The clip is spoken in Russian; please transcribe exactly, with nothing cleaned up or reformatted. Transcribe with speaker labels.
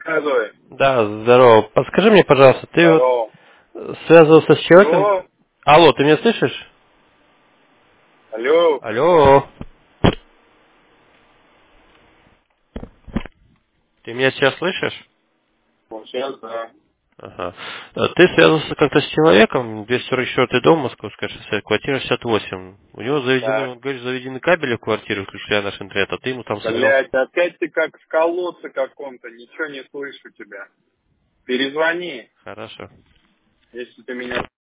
Speaker 1: Зоя.
Speaker 2: Да, здорово. Подскажи мне, пожалуйста, ты вот
Speaker 1: Здорово.
Speaker 2: связывался с человеком?
Speaker 1: Что?
Speaker 2: Алло, ты меня слышишь?
Speaker 1: Алло.
Speaker 2: Алло. Ты меня сейчас слышишь?
Speaker 1: Вот сейчас, да.
Speaker 2: Ага. Э, Ты связывался как-то с человеком, двести сорок четвёртый дом, Московская шоссе, квартира шестьдесят восемь. У него заведены,
Speaker 1: Так.
Speaker 2: он говорит, заведены кабели в квартиру, включая наш интернет, а ты ему там собирался.
Speaker 1: Блять, опять ты как в колодце каком-то, ничего не слышу тебя. Перезвони,
Speaker 2: Хорошо.
Speaker 1: если ты меня